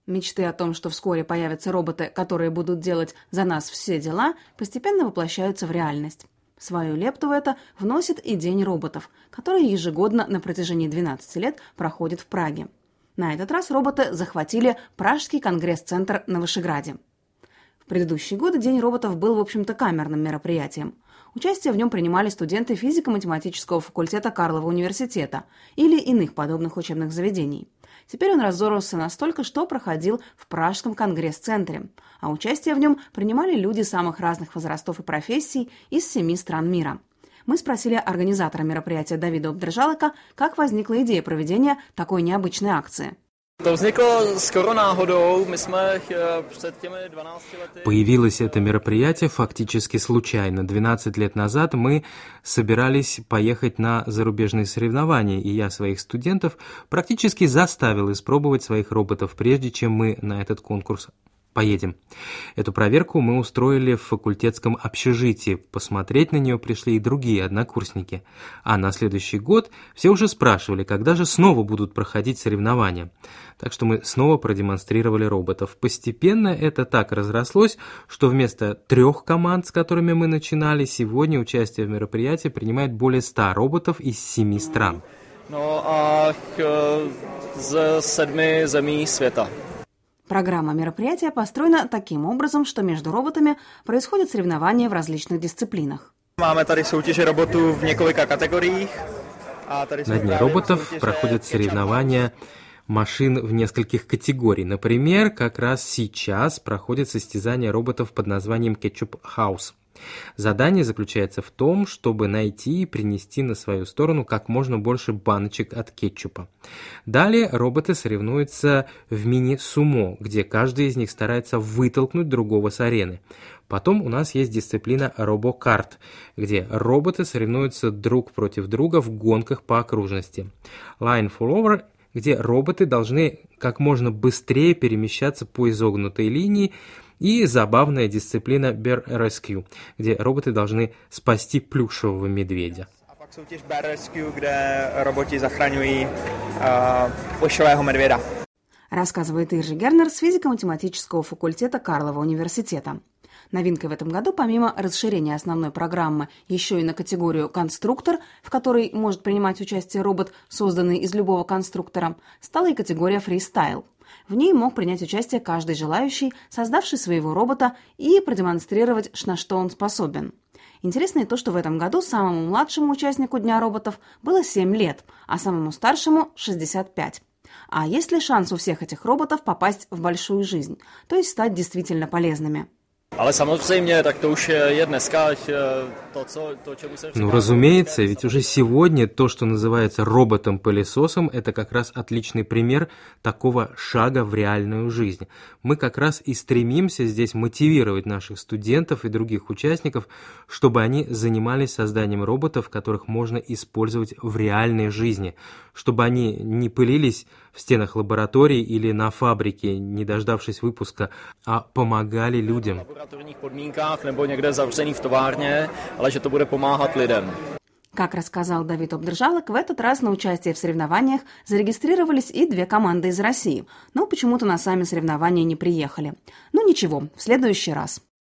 Мечты о том, что вскоре появятся роботы, которые будут делать за нас все дела, постепенно воплощаются в реальность. Свою лепту в это вносит и День роботов, который ежегодно на протяжении 12 лет проходит в Праге. На этот раз роботы захватили Пражский конгресс-центр на Вышеграде. В предыдущие годы День роботов был, в общем-то, камерным мероприятием. Участие в нем принимали студенты физико-математического факультета Карлова университета или иных подобных учебных заведений. Теперь он разорвался настолько, что проходил в Пражском конгресс-центре, а участие в нем принимали люди самых разных возрастов и профессий из 7 стран мира. Мы спросили организатора мероприятия Давида Обдržалека, как возникла идея проведения такой необычной акции. Появилось это мероприятие фактически случайно. 12 лет назад мы собирались поехать на зарубежные соревнования, и я своих студентов практически заставил испробовать своих роботов, прежде чем мы на этот конкурс поедем. Эту проверку мы устроили в факультетском общежитии. Посмотреть на нее пришли и другие однокурсники. А на следующий год все уже спрашивали, когда же снова будут проходить соревнования. Так что мы снова продемонстрировали роботов. Постепенно это так разрослось, что вместо 3 команд, с которыми мы начинали, сегодня участие в мероприятии принимает более 100 роботов из 7 стран. З 7 земí света. Программа мероприятия построена таким образом, что между роботами происходят соревнования в различных дисциплинах. Máme tady soutěže robotů v několika kategoriích. На Дне роботов проходят соревнования машин в нескольких категорий. Например, как раз сейчас проходит состязание роботов под названием Ketchup House. Задание заключается в том, чтобы найти и принести на свою сторону как можно больше баночек от кетчупа. Далее роботы соревнуются в мини-сумо, где каждый из них старается вытолкнуть другого с арены. Потом у нас есть дисциплина робокарт, где роботы соревнуются друг против друга в гонках по окружности. Line follower, где роботы должны как можно быстрее перемещаться по изогнутой линии, и забавная дисциплина Bear Rescue, где роботы должны спасти плюшевого медведя. A pak soutěž Bear Rescue, kde roboti zachraňují плюшевого медведя. Рассказывает Иржи Гернер с физико-математического факультета Карлова университета. Новинкой в этом году, помимо расширения основной программы еще и на категорию «конструктор», в которой может принимать участие робот, созданный из любого конструктора, стала и категория «фристайл». В ней мог принять участие каждый желающий, создавший своего робота, и продемонстрировать, на что он способен. Интересно и то, что в этом году самому младшему участнику Дня роботов было 7 лет, а самому старшему – 65. А есть ли шанс у всех этих роботов попасть в большую жизнь, то есть стать действительно полезными? Ale samozřejmě, tak to už je dneska to, čemu se říká... Ну, разумеется, ведь уже сегодня то, что называется роботом-пылесосом, это как раз отличный пример такого шага в реальную жизнь. Мы как раз и стремимся здесь мотивировать наших студентов и других участников, чтобы они занимались созданием роботов, которых можно использовать в реальной жизни, чтобы они не пылились в стенах лабораторий или на фабрике, не дождавшись выпуска, а помогали людям. Podmínkách nebo někde zavřený v továrně, ale že to bude pomáhat lidem. Как рассказал Давид Обдržалек, в этот раз на участие в соревнованиях зарегистрировались и 2 команды из России, но почему-то на сами соревнования не приехали. Ну ничего, в следующий раз.